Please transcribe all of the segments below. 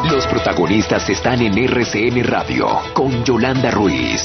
Los protagonistas están en RCN Radio con Yolanda Ruiz.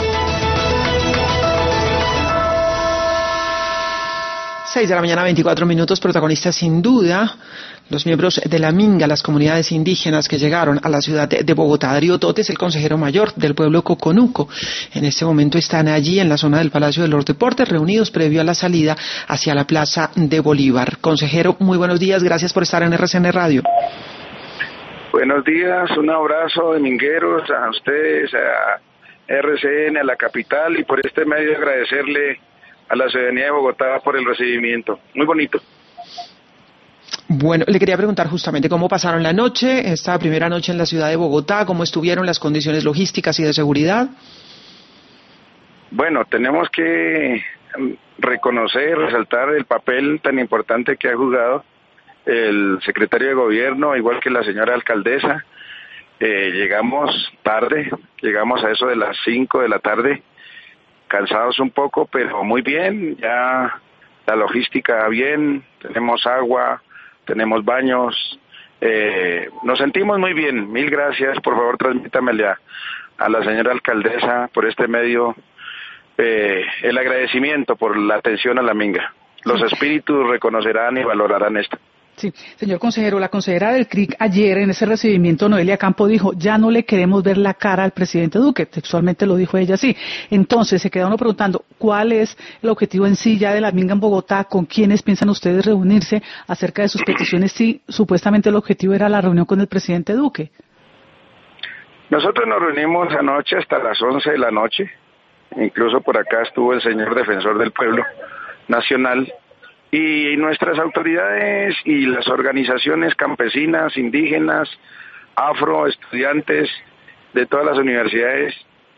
6 de la mañana, 24 minutos, protagonistas sin duda, los miembros de la Minga, las comunidades indígenas que llegaron a la ciudad de Bogotá. Darío Totes, el consejero mayor del pueblo Coconuco. En este momento están allí en la zona del Palacio de los Deportes, reunidos previo a la salida hacia la Plaza de Bolívar. Consejero, muy buenos días, gracias por estar en RCN Radio. Buenos días, un abrazo de mingueros a ustedes, a RCN, a la capital, y por este medio agradecerle a la ciudadanía de Bogotá por el recibimiento. Muy bonito. Bueno, le quería preguntar justamente cómo pasaron la noche, esta primera noche en la ciudad de Bogotá, cómo estuvieron las condiciones logísticas y de seguridad. Bueno, tenemos que reconocer, resaltar el papel tan importante que ha jugado el secretario de gobierno, igual que la señora alcaldesa. Llegamos tarde, llegamos a eso de las 5 de la tarde, cansados un poco, pero muy bien, ya la logística bien, tenemos agua, tenemos baños, nos sentimos muy bien. Mil gracias, por favor transmítamele a la señora alcaldesa por este medio el agradecimiento por la atención a la Minga. Los espíritus reconocerán y valorarán esto. Sí, señor consejero, la consejera del CRIC ayer en ese recibimiento, Noelia Campo, dijo, ya no le queremos ver la cara al presidente Duque, textualmente lo dijo ella así. Entonces se queda uno preguntando, ¿cuál es el objetivo en sí ya de la Minga en Bogotá? ¿Con quiénes piensan ustedes reunirse acerca de sus peticiones si supuestamente el objetivo era la reunión con el presidente Duque? Nosotros nos reunimos anoche hasta las 11 de la noche, incluso por acá estuvo el señor defensor del pueblo nacional, y nuestras autoridades y las organizaciones campesinas, indígenas, afro, estudiantes de todas las universidades,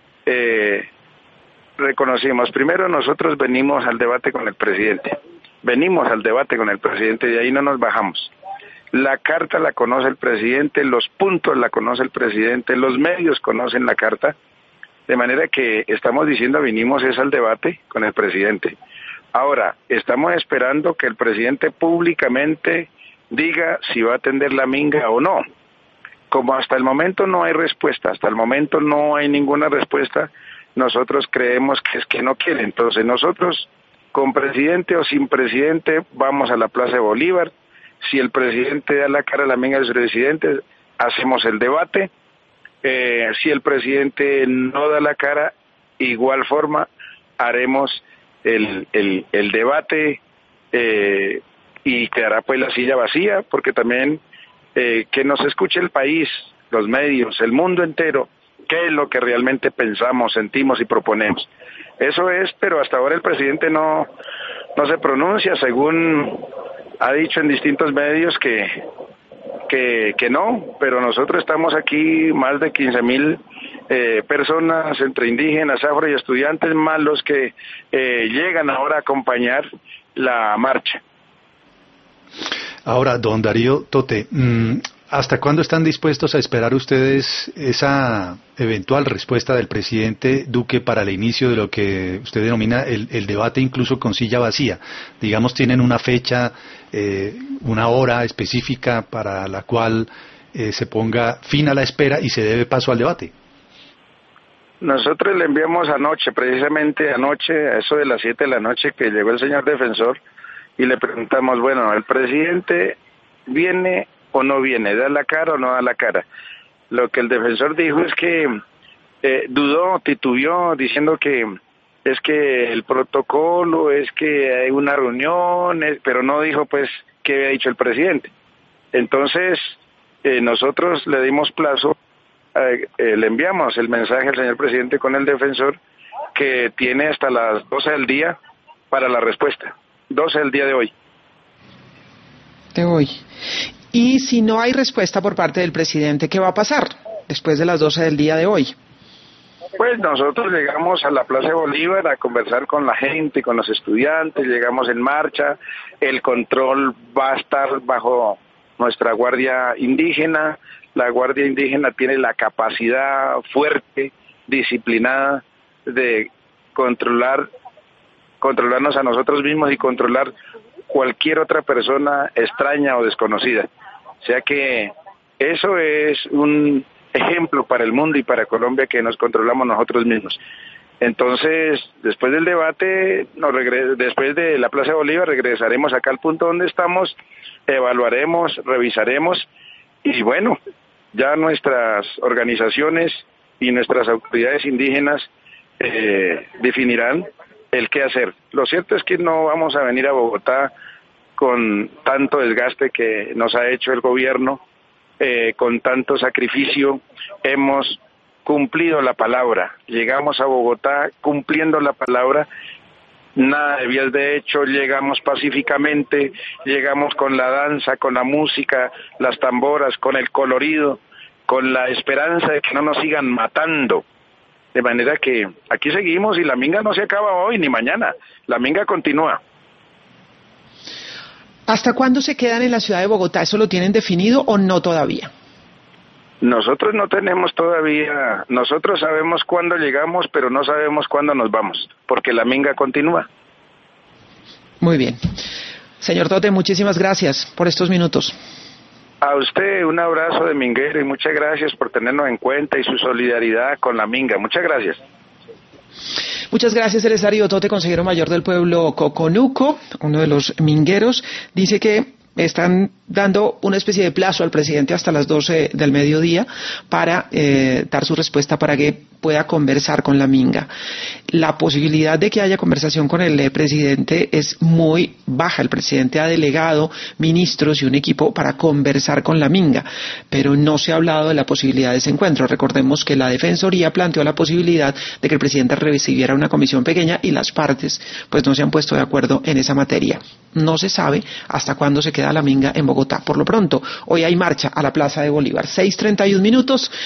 reconocimos. Primero, nosotros venimos al debate con el presidente, de ahí no nos bajamos. La carta la conoce el presidente, los puntos la conoce el presidente, los medios conocen la carta, de manera que estamos diciendo vinimos es al debate con el presidente. Ahora, estamos esperando que el presidente públicamente diga si va a atender la Minga o no. Como hasta el momento no hay respuesta, hasta el momento no hay ninguna respuesta, nosotros creemos que es que no quiere. Entonces nosotros, con presidente o sin presidente, vamos a la Plaza de Bolívar. Si el presidente da la cara a la Minga de sus residentes, hacemos el debate. Si el presidente no da la cara, igual forma, haremos el debate y quedará pues la silla vacía, porque también que nos escuche el país, los medios, el mundo entero, qué es lo que realmente pensamos, sentimos y proponemos. Eso es, pero hasta ahora el presidente no se pronuncia, según ha dicho en distintos medios que no, pero nosotros estamos aquí más de 15,000 personas entre indígenas, afro y estudiantes, más los que llegan ahora a acompañar la marcha. Ahora, don Darío Tote, ¿hasta cuándo están dispuestos a esperar ustedes esa eventual respuesta del presidente Duque para el inicio de lo que usted denomina el debate incluso con silla vacía? Digamos, ¿tienen una fecha, una hora específica para la cual se ponga fin a la espera y se dé paso al debate? Nosotros le enviamos precisamente anoche, a eso de las 7 de la noche, que llegó el señor defensor, y le preguntamos, bueno, ¿el presidente viene o no viene? ¿Da la cara o no da la cara? Lo que el defensor dijo es que dudó, titubeó, diciendo que es que el protocolo, es que hay una reunión, pero no dijo pues qué había dicho el presidente. Entonces, nosotros le dimos plazo, le enviamos el mensaje al señor presidente con el defensor, que tiene hasta las 12 del día para la respuesta, 12 del día de hoy. Y si no hay respuesta por parte del presidente, ¿qué va a pasar después de las 12 del día de hoy? Pues nosotros llegamos a la Plaza de Bolívar a conversar con la gente, con los estudiantes, llegamos en marcha, el control va a estar bajo nuestra Guardia Indígena. La Guardia Indígena tiene la capacidad fuerte, disciplinada, de controlarnos a nosotros mismos y controlar cualquier otra persona extraña o desconocida. O sea que Eso es un ejemplo para el mundo y para Colombia, que nos controlamos nosotros mismos. Entonces, después del debate, después de la Plaza de Bolívar, regresaremos acá al punto donde estamos, evaluaremos, revisaremos, y bueno, ya nuestras organizaciones y nuestras autoridades indígenas definirán el qué hacer. Lo cierto es que no vamos a venir a Bogotá con tanto desgaste que nos ha hecho el gobierno, con tanto sacrificio. Hemos cumplido la palabra, llegamos a Bogotá cumpliendo la palabra, nada de vías de hecho, llegamos pacíficamente, llegamos con la danza, con la música, las tamboras, con el colorido, con la esperanza de que no nos sigan matando. De manera que aquí seguimos y la minga no se acaba hoy ni mañana, la minga continúa. ¿Hasta cuándo se quedan en la ciudad de Bogotá? ¿Eso lo tienen definido o no todavía? Nosotros no tenemos todavía, nosotros sabemos cuándo llegamos, pero no sabemos cuándo nos vamos, porque la minga continúa. Muy bien. Señor Tote, muchísimas gracias por estos minutos. A usted un abrazo de minguero y muchas gracias por tenernos en cuenta y su solidaridad con la minga. Muchas gracias. Muchas gracias, Eleusario Tote, consejero mayor del pueblo Coconuco, uno de los mingueros. Dice que están dando una especie de plazo al presidente hasta las 12 del mediodía para dar su respuesta para que pueda conversar con la minga. La posibilidad de que haya conversación con el presidente es muy baja. El presidente ha delegado ministros y un equipo para conversar con la minga, pero no se ha hablado de la posibilidad de ese encuentro. Recordemos que la Defensoría planteó la posibilidad de que el presidente recibiera una comisión pequeña y las partes pues no se han puesto de acuerdo en esa materia. No se sabe hasta cuándo se queda la minga en Bogotá. Por lo pronto, hoy hay marcha a la Plaza de Bolívar. 6:31 minutos.